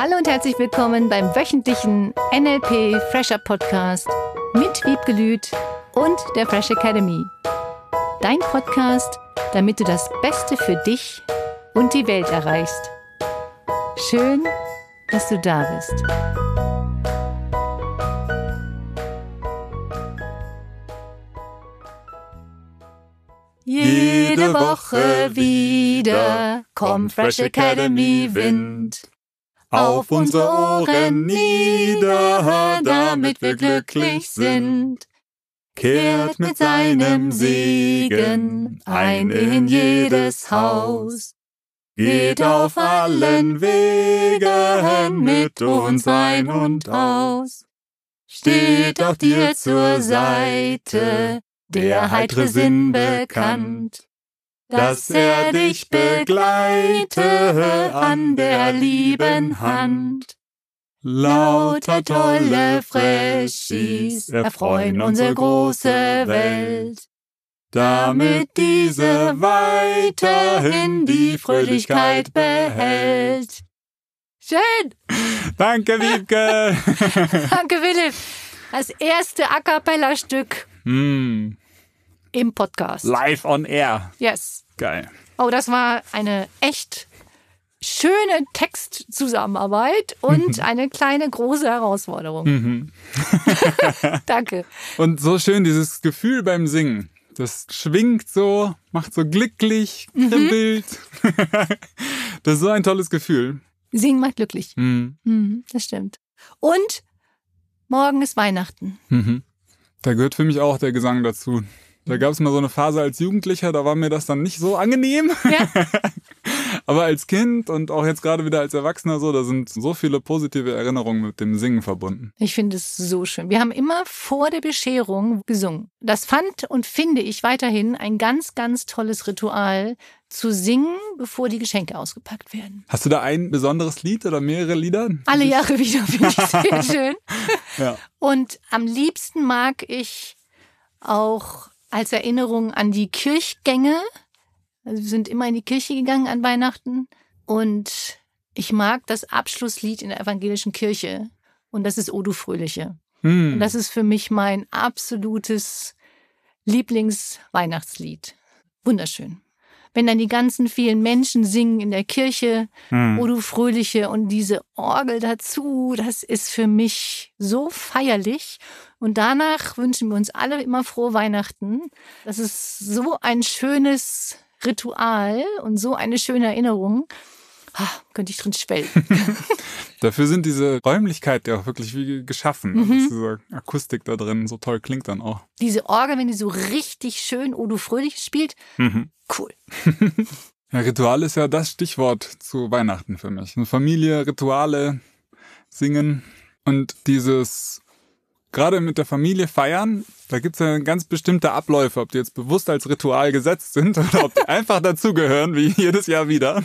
Hallo und herzlich willkommen beim wöchentlichen NLP Fresher Podcast mit Wiebke Lüth und der Fresh Academy. Dein Podcast, damit du das Beste für dich und die Welt erreichst. Schön, dass du da bist. Jede Woche wieder kommt Fresh Academy Wind auf unsere Ohren nieder, damit wir glücklich sind. Kehrt mit seinem Segen ein in jedes Haus. Geht auf allen Wegen mit uns ein und aus. Steht auch dir zur Seite der heitere Sinn bekannt, dass er dich begleite an der lieben Hand. Lauter tolle Freshies erfreuen unsere große Welt, damit diese weiterhin die Fröhlichkeit behält. Schön! Danke, Wiebke! Danke, Philipp! Das erste A Cappella-Stück im Podcast. Live on air. Yes. Geil. Oh, das war eine echt schöne Textzusammenarbeit und eine kleine, große Herausforderung. Danke. Und so schön dieses Gefühl beim Singen. Das schwingt so, macht so glücklich, kribbelt. Das ist so ein tolles Gefühl. Singen macht glücklich. Das stimmt. Und morgen ist Weihnachten. Da gehört für mich auch der Gesang dazu. Da gab es mal so eine Phase als Jugendlicher, da war mir das dann nicht so angenehm. Ja. Aber als Kind und auch jetzt gerade wieder als Erwachsener so, da sind so viele positive Erinnerungen mit dem Singen verbunden. Ich finde es so schön. Wir haben immer vor der Bescherung gesungen. Das fand und finde ich weiterhin ein ganz, ganz tolles Ritual, zu singen, bevor die Geschenke ausgepackt werden. Hast du da ein besonderes Lied oder mehrere Lieder? Alle Jahre wieder, finde ich sehr schön. Ja. Und am liebsten mag ich auch als Erinnerung an die Kirchgänge. Also wir sind immer in die Kirche gegangen an Weihnachten. Und ich mag das Abschlusslied in der evangelischen Kirche. Und das ist O du Fröhliche. Und das ist für mich mein absolutes Lieblingsweihnachtslied. Wunderschön. Wenn dann die ganzen vielen Menschen singen in der Kirche, O du Fröhliche und diese Orgel dazu, das ist für mich so feierlich. Und danach wünschen wir uns alle immer frohe Weihnachten. Das ist so ein schönes Ritual und so eine schöne Erinnerung. Könnte ich drin schwelgen. Dafür sind diese Räumlichkeiten ja auch wirklich wie geschaffen. Dass diese Akustik da drin so toll klingt dann auch. Diese Orgel, wenn die so richtig schön O du Fröhliche spielt, cool. Ja, Ritual ist ja das Stichwort zu Weihnachten für mich. Eine Familie, Rituale, Singen und dieses gerade mit der Familie feiern, da gibt es ja ganz bestimmte Abläufe, ob die jetzt bewusst als Ritual gesetzt sind oder ob die einfach dazugehören, wie jedes Jahr wieder.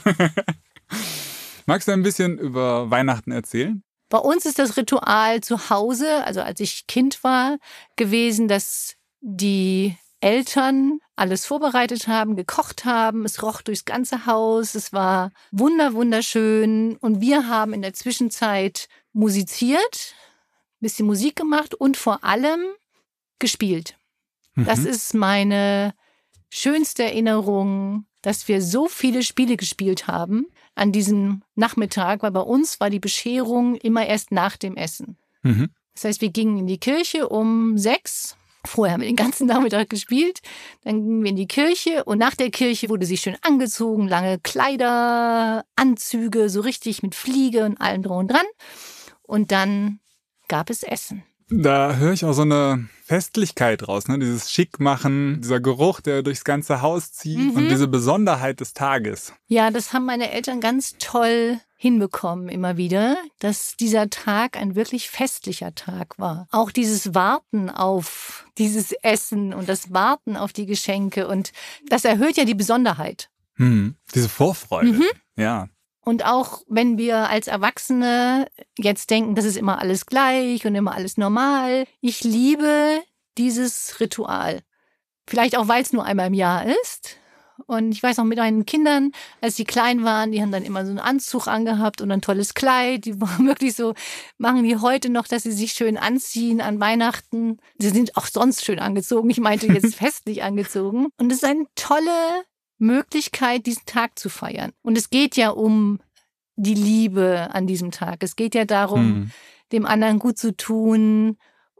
Magst du ein bisschen über Weihnachten erzählen? Bei uns ist das Ritual zu Hause, also als ich Kind war, gewesen, dass die Eltern alles vorbereitet haben, gekocht haben. Es roch durchs ganze Haus. Es war wunderschön. Und wir haben in der Zwischenzeit musiziert, ein bisschen Musik gemacht und vor allem gespielt. Das ist meine schönste Erinnerung, dass wir so viele Spiele gespielt haben an diesem Nachmittag, weil bei uns war die Bescherung immer erst nach dem Essen. Das heißt, wir gingen in die Kirche um 6. Vorher haben wir den ganzen Nachmittag gespielt. Dann gingen wir in die Kirche und nach der Kirche wurde sich schön angezogen, lange Kleider, Anzüge, so richtig mit Fliege und allem drum und dran. Und dann gab es Essen. Da höre ich auch so eine Festlichkeit raus, ne? Dieses Schickmachen, dieser Geruch, der durchs ganze Haus zieht und diese Besonderheit des Tages. Ja, das haben meine Eltern ganz toll hinbekommen immer wieder, dass dieser Tag ein wirklich festlicher Tag war. Auch dieses Warten auf dieses Essen und das Warten auf die Geschenke und das erhöht ja die Besonderheit. Diese Vorfreude, ja. Und auch wenn wir als Erwachsene jetzt denken, das ist immer alles gleich und immer alles normal. Ich liebe dieses Ritual. Vielleicht auch, weil es nur einmal im Jahr ist Und ich weiß noch mit meinen Kindern, als die klein waren, die haben dann immer so einen Anzug angehabt und ein tolles Kleid. Die waren wirklich so, machen die heute noch, dass sie sich schön anziehen an Weihnachten. Sie sind auch sonst schön angezogen. Ich meinte jetzt festlich angezogen. Und es ist eine tolle Möglichkeit, diesen Tag zu feiern. Und es geht ja um die Liebe an diesem Tag. Es geht ja darum, dem anderen gut zu tun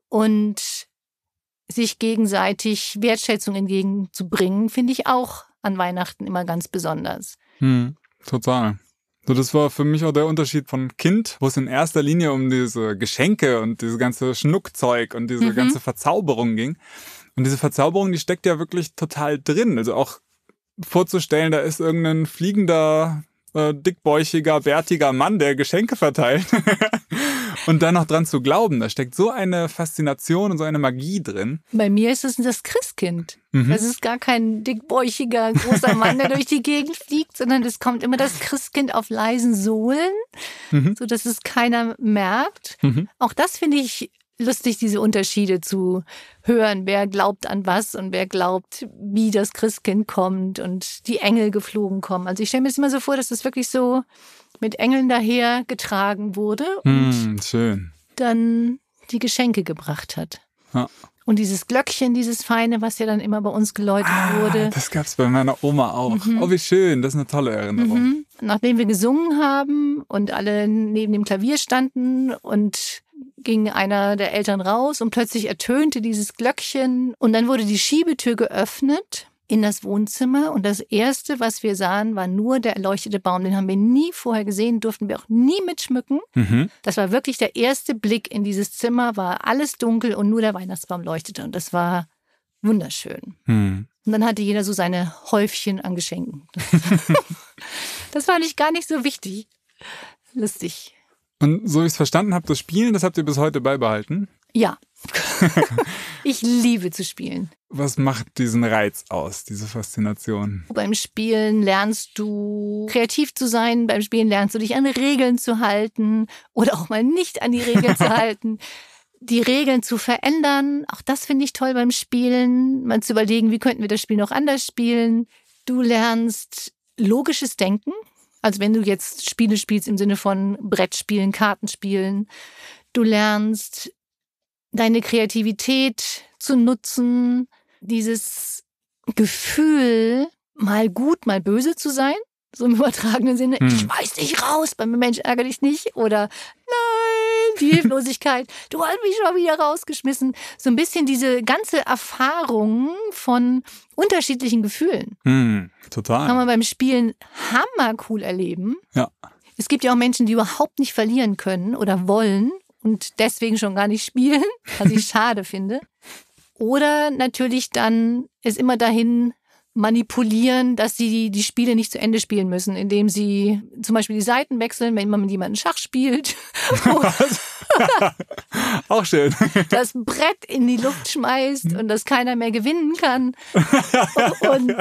und sich gegenseitig Wertschätzung entgegenzubringen, finde ich auch an Weihnachten immer ganz besonders. Total. So, das war für mich auch der Unterschied von Kind, wo es in erster Linie um diese Geschenke und diese ganze Schnuckzeug und diese ganze Verzauberung ging. Und diese Verzauberung, die steckt ja wirklich total drin. Also auch vorzustellen, da ist irgendein fliegender, dickbäuchiger, bärtiger Mann, der Geschenke verteilt. Und dann noch dran zu glauben, da steckt so eine Faszination und so eine Magie drin. Bei mir ist es das Christkind. Das ist gar kein dickbäuchiger, großer Mann, der durch die Gegend fliegt, sondern es kommt immer das Christkind auf leisen Sohlen, sodass es keiner merkt. Auch das finde ich lustig, diese Unterschiede zu hören, wer glaubt an was und wer glaubt, wie das Christkind kommt und die Engel geflogen kommen. Also ich stelle mir das immer so vor, dass das wirklich so mit Engeln daher getragen wurde und schön. dann die Geschenke gebracht hat. Ja. Und dieses Glöckchen, dieses Feine, was ja dann immer bei uns geläutet wurde. Das gab's bei meiner Oma auch. Oh, wie schön, das ist eine tolle Erinnerung. Nachdem wir gesungen haben und alle neben dem Klavier standen und ging einer der Eltern raus und plötzlich ertönte dieses Glöckchen und dann wurde die Schiebetür geöffnet in das Wohnzimmer und das Erste, was wir sahen, war nur der erleuchtete Baum. Den haben wir nie vorher gesehen, durften wir auch nie mitschmücken. Das war wirklich der erste Blick in dieses Zimmer, war alles dunkel und nur der Weihnachtsbaum leuchtete und das war wunderschön. Und dann hatte jeder so seine Häufchen an Geschenken. Das fand ich gar nicht so wichtig. Lustig. Und so wie ich es verstanden habe, das Spielen, das habt ihr bis heute beibehalten? Ja. Ich liebe zu spielen. Was macht diesen Reiz aus, diese Faszination? Beim Spielen lernst du kreativ zu sein, beim Spielen lernst du dich an Regeln zu halten oder auch mal nicht an die Regeln zu halten. Die Regeln zu verändern, auch das finde ich toll beim Spielen. Mal zu überlegen, wie könnten wir das Spiel noch anders spielen. Du lernst logisches Denken. Also wenn du jetzt Spiele spielst im Sinne von Brettspielen, Kartenspielen. Du lernst deine Kreativität zu nutzen, dieses Gefühl, mal gut, mal böse zu sein, so im übertragenen Sinne. Ich schmeiß dich raus, beim Mensch ärgere dich nicht. Oder nein, die Hilflosigkeit, du hast mich schon wieder rausgeschmissen. So ein bisschen diese ganze Erfahrung von unterschiedlichen Gefühlen. Total. Kann man beim Spielen hammercool erleben. Ja. Es gibt ja auch Menschen, die überhaupt nicht verlieren können oder wollen und deswegen schon gar nicht spielen, was ich schade finde. Oder natürlich dann es immer dahin manipulieren, dass sie die Spiele nicht zu Ende spielen müssen, indem sie zum Beispiel die Seiten wechseln, wenn man mit jemandem Schach spielt. Auch schön. Das Brett in die Luft schmeißt und dass keiner mehr gewinnen kann. Und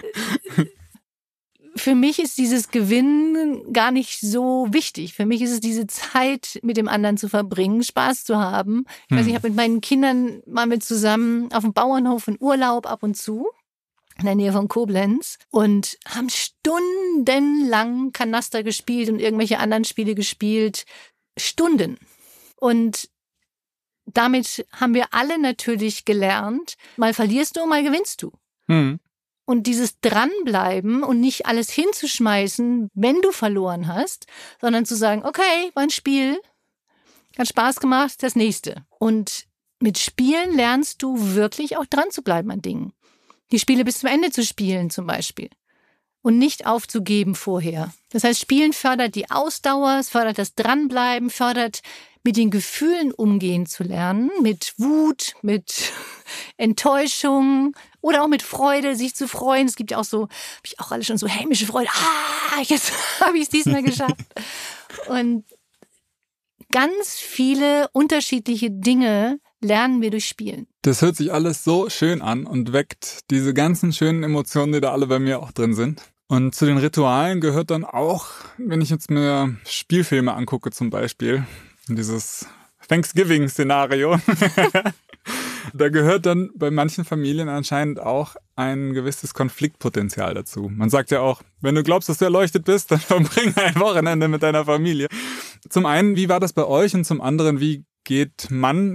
für mich ist dieses Gewinnen gar nicht so wichtig. Für mich ist es diese Zeit mit dem anderen zu verbringen, Spaß zu haben. Ich weiß nicht, ich habe mit meinen Kindern mal mit zusammen auf dem Bauernhof in Urlaub ab und zu in der Nähe von Koblenz und haben stundenlang Kanaster gespielt und irgendwelche anderen Spiele gespielt. Stunden. Und damit haben wir alle natürlich gelernt, mal verlierst du, mal gewinnst du. Und dieses Dranbleiben und nicht alles hinzuschmeißen, wenn du verloren hast, sondern zu sagen, okay, war ein Spiel, hat Spaß gemacht, das nächste. Und mit Spielen lernst du wirklich auch dran zu bleiben an Dingen. Die Spiele bis zum Ende zu spielen zum Beispiel. Und nicht aufzugeben vorher. Das heißt, Spielen fördert die Ausdauer, es fördert das Dranbleiben, fördert mit den Gefühlen umgehen zu lernen, mit Wut, mit Enttäuschung oder auch mit Freude, sich zu freuen. Es gibt ja auch so, habe ich auch alle schon so hämische Freude. Jetzt habe ich es diesmal geschafft. Und ganz viele unterschiedliche Dinge lernen wir durch Spielen. Das hört sich alles so schön an und weckt diese ganzen schönen Emotionen, die da alle bei mir auch drin sind. Und zu den Ritualen gehört dann auch, wenn ich jetzt mir Spielfilme angucke zum Beispiel, dieses Thanksgiving-Szenario, Da gehört dann bei manchen Familien anscheinend auch ein gewisses Konfliktpotenzial dazu. Man sagt ja auch, wenn du glaubst, dass du erleuchtet bist, dann verbring ein Wochenende mit deiner Familie. Zum einen, wie war das bei euch? Und zum anderen, wie geht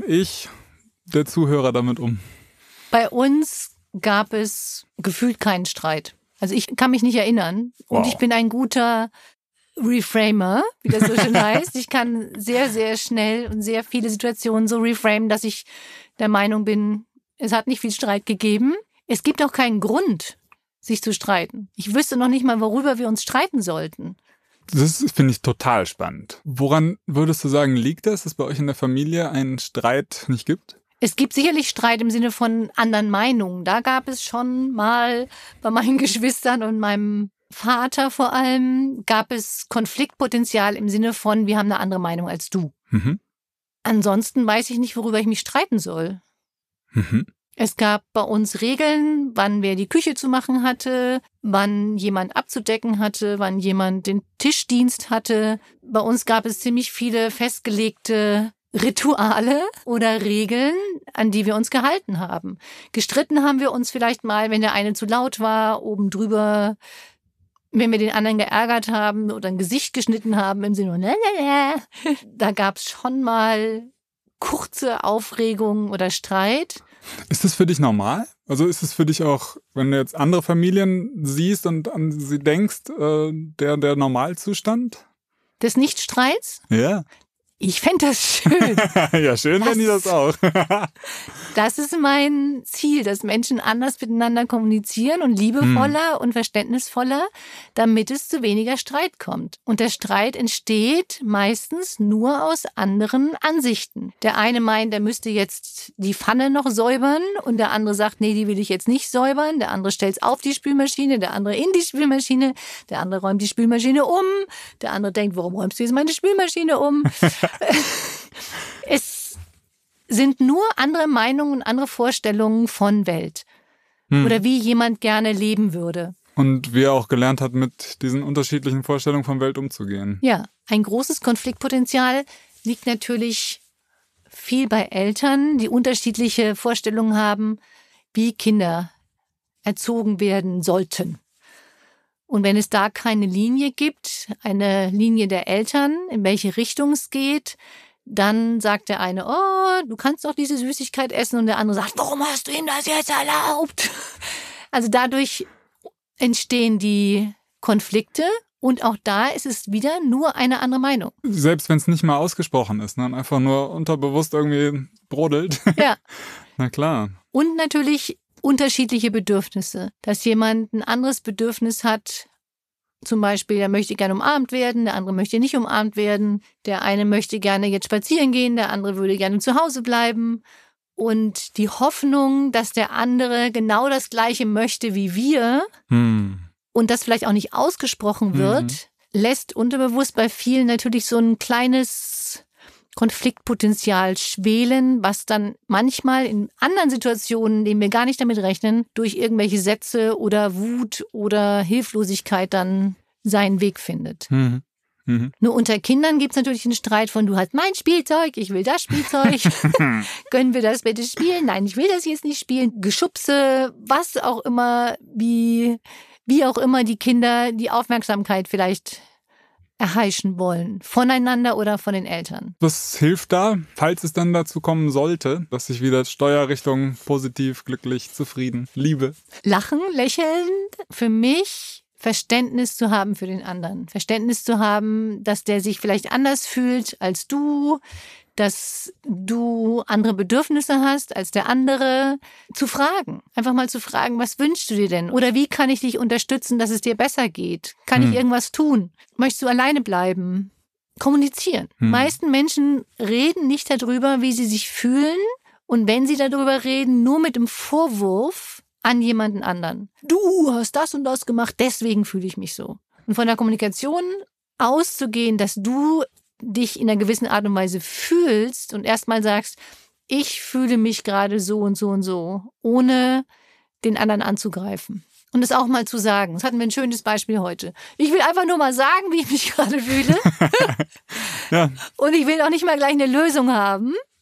der Zuhörer damit um? Bei uns gab es gefühlt keinen Streit. Also ich kann mich nicht erinnern. Und ich bin ein guter Reframer, wie das so schön heißt. Ich kann sehr, sehr schnell und sehr viele Situationen so reframen, dass ich der Meinung bin, es hat nicht viel Streit gegeben. Es gibt auch keinen Grund, sich zu streiten. Ich wüsste noch nicht mal, worüber wir uns streiten sollten. Das finde ich total spannend. Woran würdest du sagen, liegt das, dass bei euch in der Familie einen Streit nicht gibt? Es gibt sicherlich Streit im Sinne von anderen Meinungen. Da gab es schon mal bei meinen Geschwistern und meinem Vater vor allem, gab es Konfliktpotenzial im Sinne von, wir haben eine andere Meinung als du. Mhm. Ansonsten weiß ich nicht, worüber ich mich streiten soll. Mhm. Es gab bei uns Regeln, wann wer die Küche zu machen hatte, wann jemand abzudecken hatte, wann jemand den Tischdienst hatte. Bei uns gab es ziemlich viele festgelegte Rituale oder Regeln, an die wir uns gehalten haben. Gestritten haben wir uns vielleicht mal, wenn der eine zu laut war, oben drüber, wenn wir den anderen geärgert haben oder ein Gesicht geschnitten haben im Sinne von da gab es schon mal kurze Aufregung oder Streit. Ist das für dich normal? Also ist es für dich auch, wenn du jetzt andere Familien siehst und an sie denkst, der Normalzustand? Des Nichtstreits? Ja. Ich fände das schön. Ja, schön fände ich das auch. Das ist mein Ziel, dass Menschen anders miteinander kommunizieren und liebevoller und verständnisvoller, damit es zu weniger Streit kommt. Und der Streit entsteht meistens nur aus anderen Ansichten. Der eine meint, er müsste jetzt die Pfanne noch säubern und der andere sagt, nee, die will ich jetzt nicht säubern. Der andere stellt es auf die Spülmaschine, der andere in die Spülmaschine, der andere räumt die Spülmaschine um, der andere denkt, warum räumst du jetzt meine Spülmaschine um? Es sind nur andere Meinungen und andere Vorstellungen von Welt. Oder wie jemand gerne leben würde. Und wie er auch gelernt hat, mit diesen unterschiedlichen Vorstellungen von Welt umzugehen. Ja, ein großes Konfliktpotenzial liegt natürlich viel bei Eltern, die unterschiedliche Vorstellungen haben, wie Kinder erzogen werden sollten. Und wenn es da keine Linie gibt, eine Linie der Eltern, in welche Richtung es geht, dann sagt der eine, oh, du kannst doch diese Süßigkeit essen. Und der andere sagt, warum hast du ihm das jetzt erlaubt? Also dadurch entstehen die Konflikte und auch da ist es wieder nur eine andere Meinung. Selbst wenn es nicht mal ausgesprochen ist, ne? Einfach nur unterbewusst irgendwie brodelt. Ja. Na klar. Und natürlich unterschiedliche Bedürfnisse. Dass jemand ein anderes Bedürfnis hat, zum Beispiel, der möchte gerne umarmt werden, der andere möchte nicht umarmt werden, der eine möchte gerne jetzt spazieren gehen, der andere würde gerne zu Hause bleiben. Und die Hoffnung, dass der andere genau das Gleiche möchte wie wir und das vielleicht auch nicht ausgesprochen wird, lässt unterbewusst bei vielen natürlich so ein kleines Konfliktpotenzial schwelen, was dann manchmal in anderen Situationen, in denen wir gar nicht damit rechnen, durch irgendwelche Sätze oder Wut oder Hilflosigkeit dann seinen Weg findet. Nur unter Kindern gibt es natürlich einen Streit von, du hast mein Spielzeug, ich will das Spielzeug. Können wir das bitte spielen? Nein, ich will das jetzt nicht spielen. Geschubse, was auch immer, wie auch immer die Kinder die Aufmerksamkeit vielleicht erheischen wollen, voneinander oder von den Eltern. Was hilft da, falls es dann dazu kommen sollte, dass sich wieder Steuerrichtung positiv, glücklich, zufrieden, Liebe? Lachen, lächeln, für mich Verständnis zu haben für den anderen. Verständnis zu haben, dass der sich vielleicht anders fühlt als du, dass du andere Bedürfnisse hast als der andere. Zu fragen, einfach mal zu fragen, was wünschst du dir denn? Oder wie kann ich dich unterstützen, dass es dir besser geht? Kann ich irgendwas tun? Möchtest du alleine bleiben? Kommunizieren. Meisten Menschen reden nicht darüber, wie sie sich fühlen. Und wenn sie darüber reden, nur mit dem Vorwurf an jemanden anderen. Du hast das und das gemacht, deswegen fühle ich mich so. Und von der Kommunikation auszugehen, dass du dich in einer gewissen Art und Weise fühlst und erstmal sagst, ich fühle mich gerade so und so und so, ohne den anderen anzugreifen. Und es auch mal zu sagen. Das hatten wir ein schönes Beispiel heute. Ich will einfach nur mal sagen, wie ich mich gerade fühle. Ja. Und ich will auch nicht mal gleich eine Lösung haben.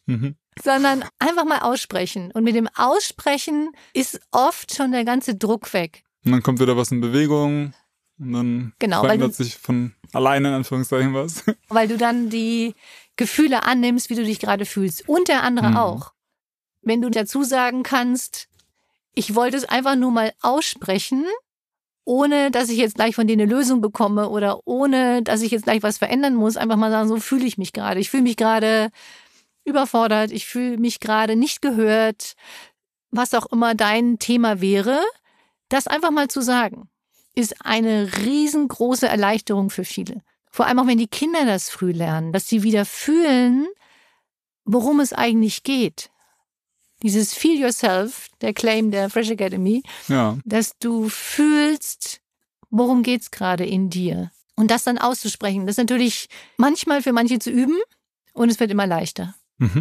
sondern einfach mal aussprechen. Und mit dem Aussprechen ist oft schon der ganze Druck weg. Und dann kommt wieder was in Bewegung und dann verändert sich von alleine in Anführungszeichen was. Weil du dann die Gefühle annimmst, wie du dich gerade fühlst. Und der andere auch. Wenn du dazu sagen kannst, ich wollte es einfach nur mal aussprechen, ohne dass ich jetzt gleich von dir eine Lösung bekomme oder ohne dass ich jetzt gleich was verändern muss, einfach mal sagen, so fühle ich mich gerade. Ich fühle mich gerade überfordert, ich fühle mich gerade nicht gehört, was auch immer dein Thema wäre, das einfach mal zu sagen, ist eine riesengroße Erleichterung für viele. Vor allem auch, wenn die Kinder das früh lernen, dass sie wieder fühlen, worum es eigentlich geht. Dieses Feel Yourself, der Claim der Fresh Academy, dass du fühlst, worum geht's gerade in dir. Und das dann auszusprechen, das ist natürlich manchmal für manche zu üben und es wird immer leichter.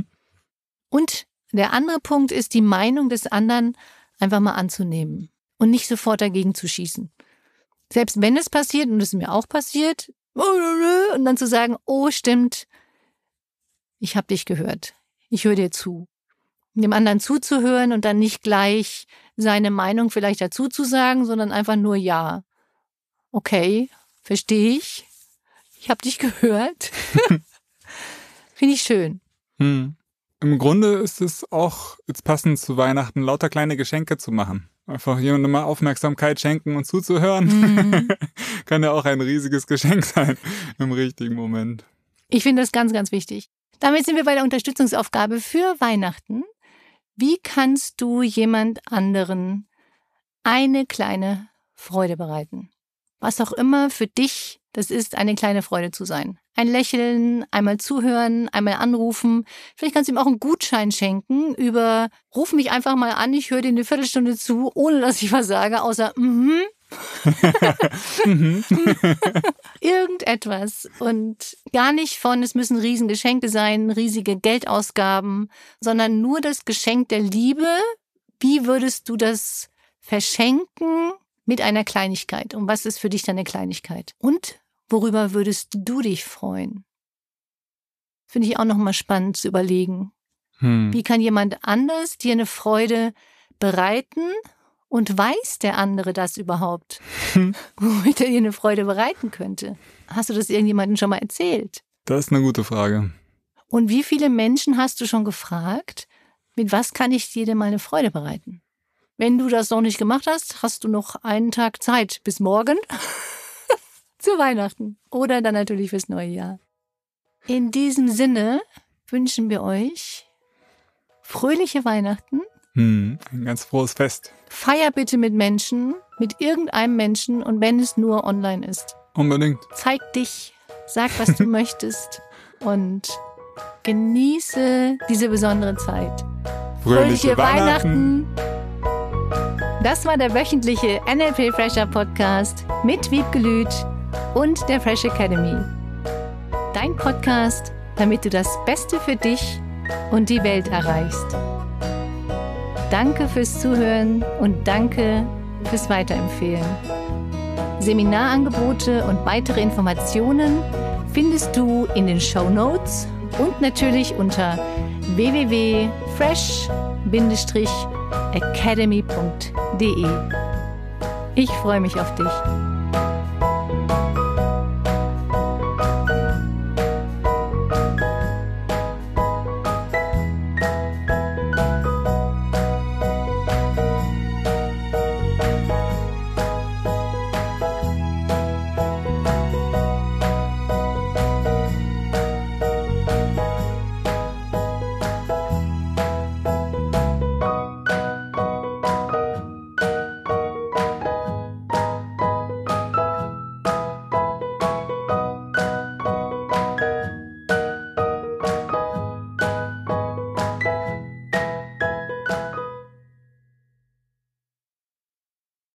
Und der andere Punkt ist, die Meinung des anderen einfach mal anzunehmen und nicht sofort dagegen zu schießen. Selbst wenn es passiert, und das ist mir auch passiert, und dann zu sagen, oh stimmt, ich habe dich gehört, ich höre dir zu. Dem anderen zuzuhören und dann nicht gleich seine Meinung vielleicht dazu zu sagen, sondern einfach nur ja. Okay, verstehe ich. Ich habe dich gehört. Finde ich schön. Im Grunde ist es auch jetzt passend zu Weihnachten, lauter kleine Geschenke zu machen. Einfach jemandem mal Aufmerksamkeit schenken und zuzuhören. Kann ja auch ein riesiges Geschenk sein im richtigen Moment. Ich finde das ganz, ganz wichtig. Damit sind wir bei der Unterstützungsaufgabe für Weihnachten. Wie kannst du jemand anderen eine kleine Freude bereiten? Was auch immer für dich das ist, eine kleine Freude zu sein. Ein Lächeln, einmal zuhören, einmal anrufen. Vielleicht kannst du ihm auch einen Gutschein schenken über, ruf mich einfach mal an, ich höre dir eine Viertelstunde zu, ohne dass ich was sage, außer irgendetwas. Und gar nicht von, es müssen Riesengeschenke sein, riesige Geldausgaben, sondern nur das Geschenk der Liebe. Wie würdest du das verschenken mit einer Kleinigkeit? Und was ist für dich deine Kleinigkeit? Und worüber würdest du dich freuen? Finde ich auch nochmal spannend zu überlegen. Wie kann jemand anders dir eine Freude bereiten? Und weiß der andere das überhaupt? Womit er dir eine Freude bereiten könnte? Hast du das irgendjemandem schon mal erzählt? Das ist eine gute Frage. Und wie viele Menschen hast du schon gefragt, mit was kann ich dir denn mal eine Freude bereiten? Wenn du das noch nicht gemacht hast, hast du noch einen Tag Zeit bis morgen zu Weihnachten oder dann natürlich fürs neue Jahr. In diesem Sinne wünschen wir euch fröhliche Weihnachten. Ein ganz frohes Fest. Feier bitte mit Menschen, mit irgendeinem Menschen und wenn es nur online ist. Unbedingt. Zeig dich, sag, was du möchtest und genieße diese besondere Zeit. Fröhliche Weihnachten! Das war der wöchentliche NLP Fresher Podcast mit Wiebke Lüth und der Fresh Academy. Dein Podcast, damit du das Beste für dich und die Welt erreichst. Danke fürs Zuhören und danke fürs Weiterempfehlen. Seminarangebote und weitere Informationen findest du in den Shownotes und natürlich unter www.fresh-academy.de. Ich freue mich auf dich.